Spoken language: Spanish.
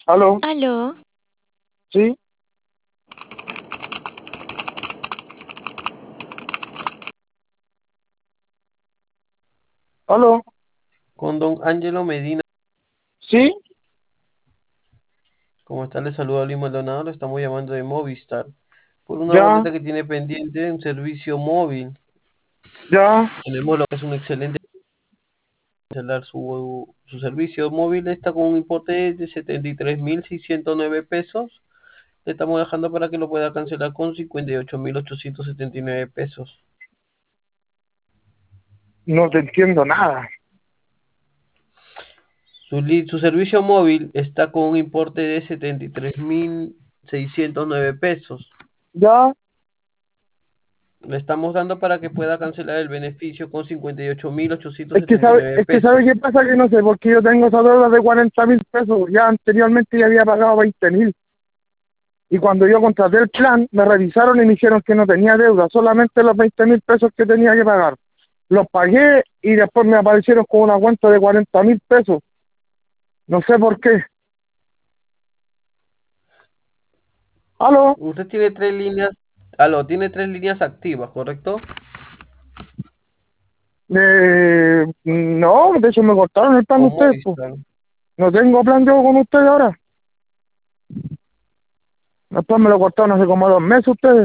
¿Aló? Aló, ¿Sí? ¿Aló? Con don Ángelo Medina, ¿Sí? como está, le saluda Luis Maldonado, lo estamos llamando de Movistar, por una ¿Ya? boleta que tiene pendiente de un servicio móvil. ¿Ya? Tenemos lo que es un excelente celular, su servicio móvil está con un importe de 73.609 pesos. Le estamos dejando para que lo pueda cancelar con 58.879 pesos. No te entiendo nada. Su servicio móvil está con un importe de 73.609 pesos. ¿Ya? Le estamos dando para que pueda cancelar el beneficio con cincuenta y ocho mil ochocientos Es que setenta y sabe, nueve es que sabe pesos. qué pasa, que no sé, porque yo tengo esa deuda de 40.000 pesos. Ya anteriormente ya había pagado 20.000. Y cuando yo contraté el plan, me revisaron y me dijeron que no tenía deuda, solamente los 20.000 pesos que tenía que pagar. Los pagué y después me aparecieron con una cuenta de 40.000 pesos. No sé por qué. ¿Aló? Usted tiene tres líneas, tiene tres líneas activas, ¿correcto? No, de hecho me cortaron el plan de Con ustedes, pues. Movistar. No tengo plan yo con ustedes ahora. Después me lo cortaron hace como 2 meses ustedes.